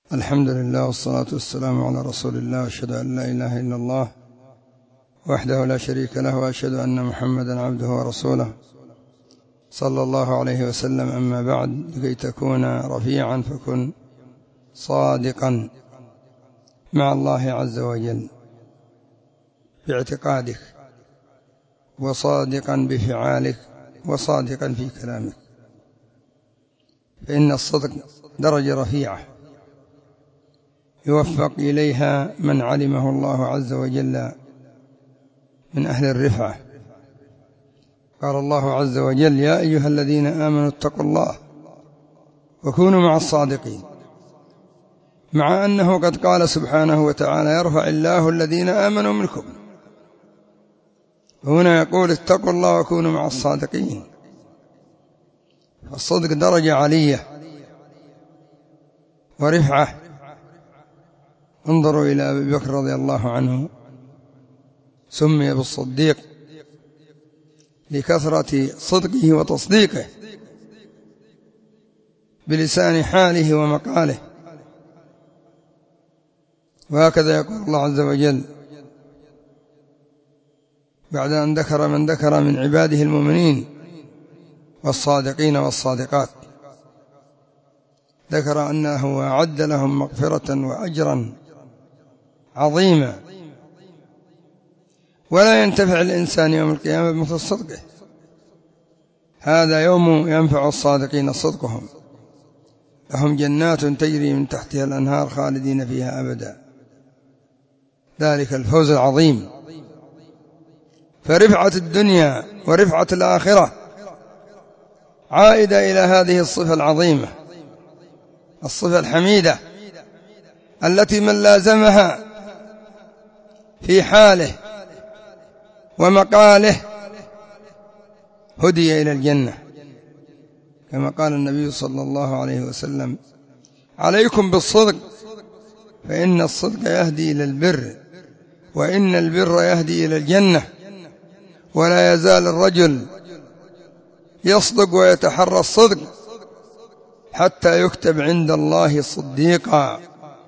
الحمد لله والصلاة والسلام على رسول الله، وأشهد أن لا إله إلا الله وحده لا شريك له، وأشهد أن محمدا عبده ورسوله صلى الله عليه وسلم. أما بعد، لكي تكون رفيعا فكن صادقا مع الله عز وجل في اعتقادك، وصادقا بفعالك، وصادقا في كلامك، فإن الصدق درجة رفيعة يوفق إليها من علمه الله عز وجل من أهل الرفعة. قال الله عز وجل: يا أيها الذين آمنوا اتقوا الله وكونوا مع الصادقين، مع أنه قد قال سبحانه وتعالى: يرفع الله الذين آمنوا منكم. هنا يقول: اتقوا الله وكونوا مع الصادقين. الصدق درجة علية ورفعة. انظروا إلى أبي بكر رضي الله عنه، سمي بالصديق لكثرة صدقه وتصديقه بلسان حاله ومقاله. وهكذا يقول الله عز وجل بعد أن ذكر من ذكر من عباده المؤمنين والصادقين والصادقات، ذكر أنه أعد لهم مغفرة وأجرا عظيما. ولا ينتفع الإنسان يوم القيامة بمثل صدقه. هذا يوم ينفع الصادقين صدقهم، لهم جنات تجري من تحتها الأنهار خالدين فيها أبدا، ذلك الفوز العظيم. فرفعة الدنيا ورفعة الآخرة عائدة إلى هذه الصفة العظيمة، الصفة الحميدة، التي من لازمها في حاله ومقاله هدي إلى الجنة، كما قال النبي صلى الله عليه وسلم: عليكم بالصدق، فإن الصدق يهدي إلى البر، وإن البر يهدي إلى الجنة. ولا يزال الرجل يصدق ويتحرى الصدق حتى يكتب عند الله صديقا،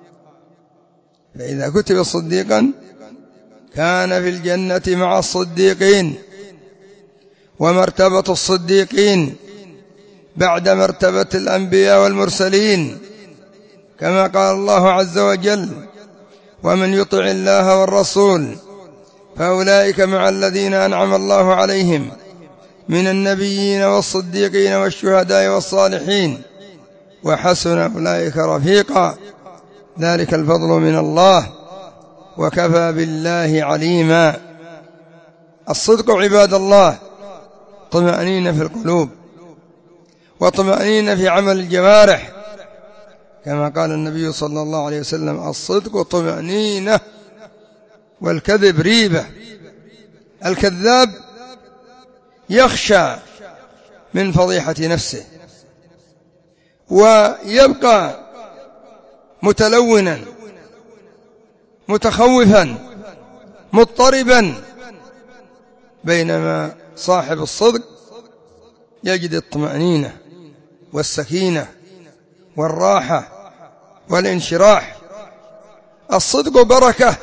فإذا كتب صديقا كان في الجنة مع الصديقين. ومرتبة الصديقين بعد مرتبة الأنبياء والمرسلين، كما قال الله عز وجل: ومن يطع الله والرسول فأولئك مع الذين أنعم الله عليهم من النبيين والصديقين والشهداء والصالحين، وحسن أولئك رفيقا، ذلك الفضل من الله، وكفى بالله عليما. الصدق عباد الله طمأنينة في القلوب، وطمأنينة في عمل الجوارح، كما قال النبي صلى الله عليه وسلم: الصدق طمأنينة والكذب ريبة. الكذاب يخشى من فضيحة نفسه، ويبقى متلونا متخوفا مضطربا، بينما صاحب الصدق يجد الطمأنينة والسكينة والراحة والانشراح. الصدق بركة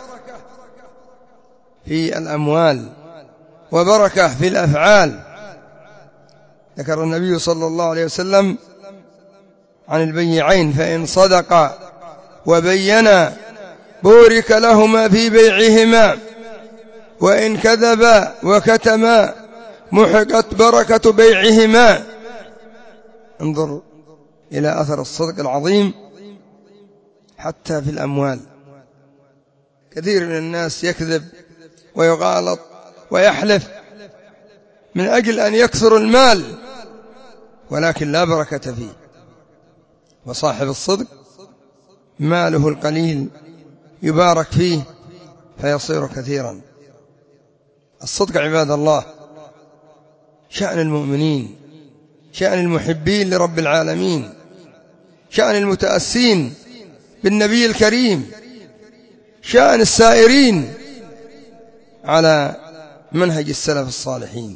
في الأموال، وبركة في الأفعال. ذكر النبي صلى الله عليه وسلم عن البيعين: فإن صدقا وبينا بورك لهما في بيعهما، وإن كذبا وكتما محقت بركة بيعهما. انظر إلى أثر الصدق العظيم حتى في الأموال. كثير من الناس يكذب ويغالط ويحلف من أجل أن يكثر المال، ولكن لا بركة فيه. وصاحب الصدق ماله القليل يبارك فيه فيصير كثيرا. الصدق عباد الله شأن المؤمنين، شأن المحبين لرب العالمين، شأن المتأسين بالنبي الكريم، شأن السائرين على منهج السلف الصالحين.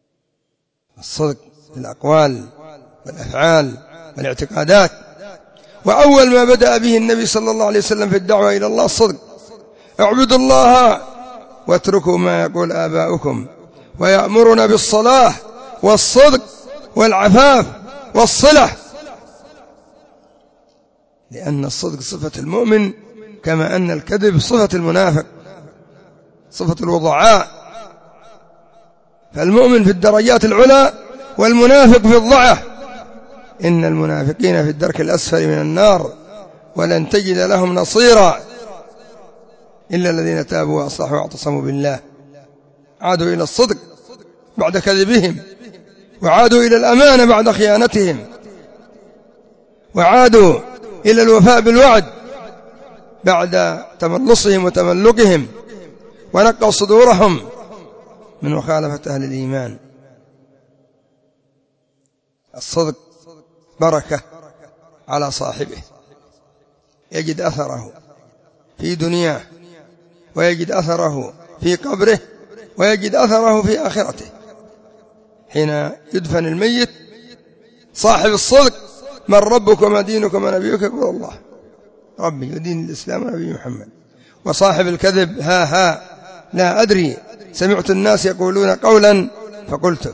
الصدق في الأقوال والأفعال والاعتقادات، وأول ما بدأ به النبي صلى الله عليه وسلم في الدعوة إلى الله الصدق. اعبدوا الله واتركوا ما يقول آباؤكم، ويأمرنا بالصلاة والصدق والعفاف والصلة، لأن الصدق صفة المؤمن كما أن الكذب صفة المنافق، صفة الوضعاء. فالمؤمن في الدرجات العلى والمنافق في الضعف. إن المنافقين في الدرك الأسفل من النار ولن تجد لهم نصيرا إلا الذين تابوا وأصلحوا واعتصموا بالله، عادوا إلى الصدق بعد كذبهم، وعادوا إلى الأمانة بعد خيانتهم، وعادوا إلى الوفاء بالوعد بعد تملصهم وتملقهم، ونقوا صدورهم من مخالفة أهل الإيمان. الصدق بركة على صاحبه، يجد أثره في دنياه، ويجد أثره في قبره، ويجد أثره في آخرته. حين يدفن الميت صاحب الصدق: من ربك وما دينك وما نبيك؟ يقول الله ربي ودين الإسلام ونبي محمد. وصاحب الكذب: ها لا أدري، سمعت الناس يقولون قولا فقلته.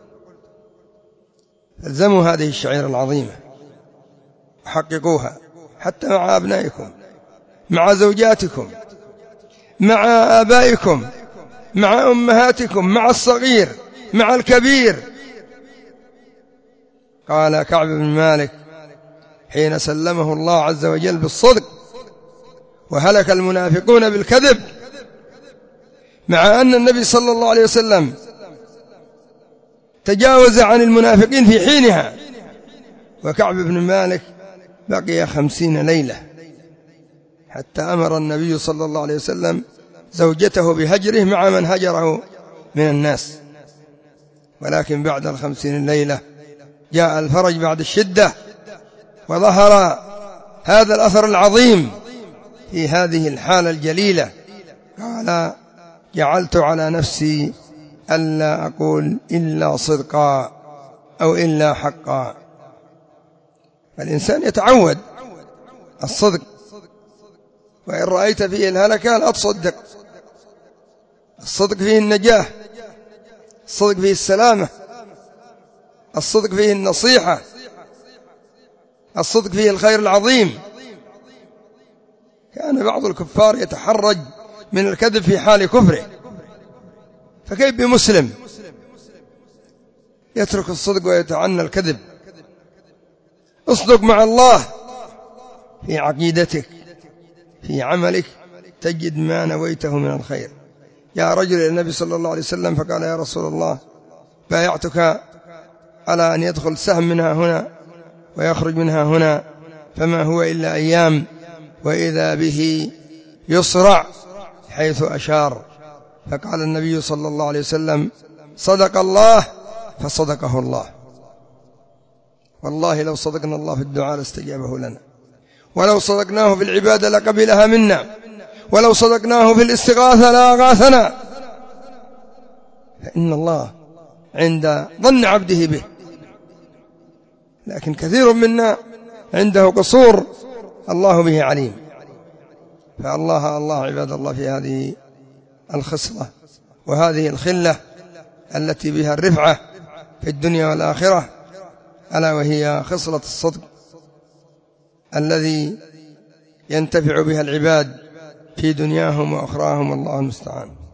الزموا هذه الشعيرة العظيمة، حققوها حتى مع أبنائكم، مع زوجاتكم، مع آبائكم، مع أمهاتكم، مع الصغير، مع الكبير. قال كعب بن مالك حين سلمه الله عز وجل بالصدق: وهلك المنافقون بالكذب، مع أن النبي صلى الله عليه وسلم تجاوز عن المنافقين في حينها، وكعب بن مالك بقي 50 ليلة حتى أمر النبي صلى الله عليه وسلم زوجته بهجره مع من هجره من الناس. ولكن بعد 50 ليلة جاء الفرج بعد الشدة، وظهر هذا الأثر العظيم في هذه الحالة الجليلة. قال: جعلت على نفسي ألا أقول إلا صدقا أو إلا حقا. فالإنسان يتعود الصدق، وإن رأيت فيه الهلكة لا تصدق. الصدق فيه النجاة، الصدق فيه السلامة، الصدق فيه النصيحة، الصدق فيه الخير العظيم. كان بعض الكفار يتحرج من الكذب في حال كفره، فكيف بمسلم يترك الصدق ويتعنى الكذب؟ اصدق مع الله في عقيدتك، في عملك، تجد ما نويته من الخير. جاء رجل إلى النبي صلى الله عليه وسلم فقال: يا رسول الله، بايعتك على أن يدخل سهم منها هنا ويخرج منها هنا، فما هو إلا أيام وإذا به يصرع حيث أشار. فقال النبي صلى الله عليه وسلم: صدق الله فصدقه الله. والله لو صدقنا الله في الدعاء لاستجابه لنا، ولو صدقناه في العبادة لقبلها منا، ولو صدقناه في الاستغاثة لأغاثنا. فإن الله عند ظن عبده به، لكن كثير منا عنده قصور الله به عليم. فالله عباد الله في هذه الخصلة وهذه الخلة التي بها الرفعة في الدنيا والآخرة، ألا وهي خصلة الصدق الذي ينتفع بها العباد في دنياهم وأخراهم، والله المستعان.